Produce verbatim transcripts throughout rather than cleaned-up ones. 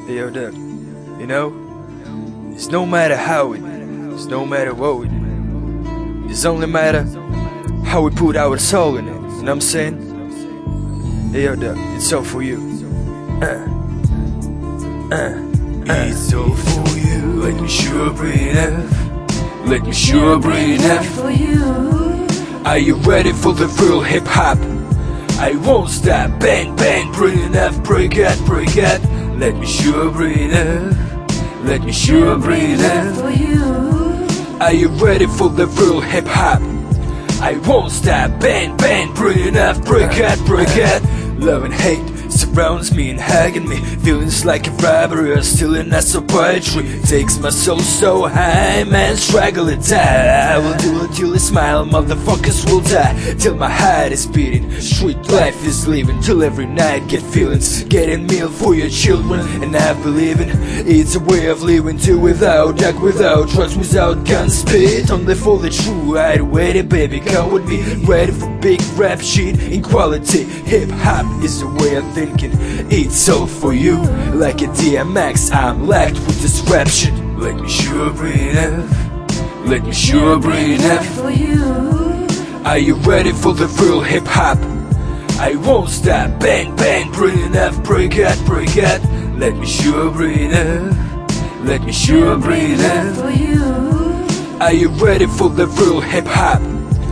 Yo, Doug, you know, it's no matter how we do it, it's no matter what we do, it's only matter how we put our soul in it, you know what I'm saying? Yo, Doug, it's all for you. Uh, uh, uh. It's all for you. Let me sure breathe enough. Let me sure breathe enough for you. Are you ready for the real hip hop? I won't stop, bang bang, breathe enough, break out, break out. Let me sure breathe enough. Let me sure breathe enough for you. Are you ready for the real hip hop? I won't stop, bang bang, breathe enough, break out, break out. Love and hate surrounds me and hugging me. Feelings like a robbery are still in us of poetry. Takes my soul so high, man, struggle to die. I will do it till I smile, motherfuckers will die. Till my heart is beating, street life is living. Till every night get feelings, getting meal for your children. And I believe in it's a way of living too. Without duck, without trust, without guns, spit only for the true. I'd wait, baby, come with me. Ready for big rap shit, equality. Hip hop is a way of thinking. It's all for you. Like a D M X, I'm locked with this rap shit. Let me sure breathe enough. Let me sure breathe enough for you. Are you ready for the real hip hop? I won't stop, bang bang, breathe enough, break out, break out. Let me sure breathe enough. Let me sure breathe enough for you. Are you ready for the real hip hop?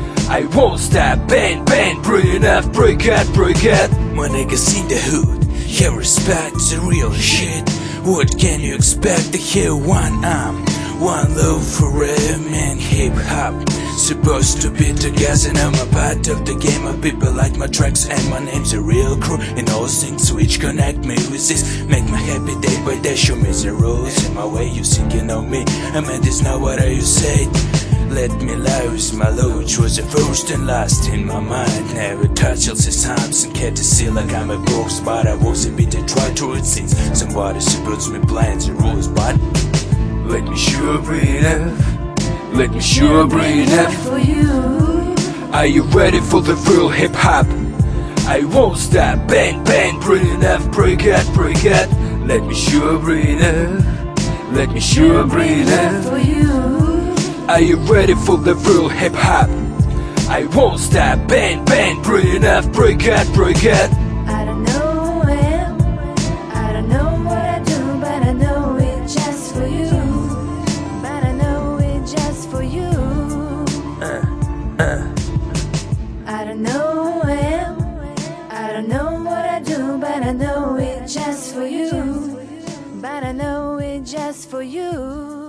I won't stop, bang bang, breathe enough, break out, break out. My niggas in the hood, yeah, respect the real shit. What can you expect to hear? One arm, one love for real man. Hip hop supposed to be together, and I'm a part of the game. Of people like my tracks and my name's a real crew. And all things which connect me with this make my happy day by day. Show me the rules in my way. You think you know me, I mean this not what you said. Let me lose my load, was the first and last in my mind. Never touched his times and can't see like I'm a ghost. But I was a bit to try to it since somebody supports me playing the rules. But let me sure breathe enough. Let me sure breathe enough for you. Are you ready for the real hip hop? I won't stop, bang bang, breathe enough, break out, break out. Let me sure breathe enough. Let me sure breathe enough for you. Are you ready for the real hip hop? I won't stop, bang bang, breathe enough, break out, break out. I don't know where, I don't know what I do, but I know it's just for you. But I know it's just for you. Uh, uh. I don't know where, I don't know what I do, but I know it's just for you. But I know it's just for you.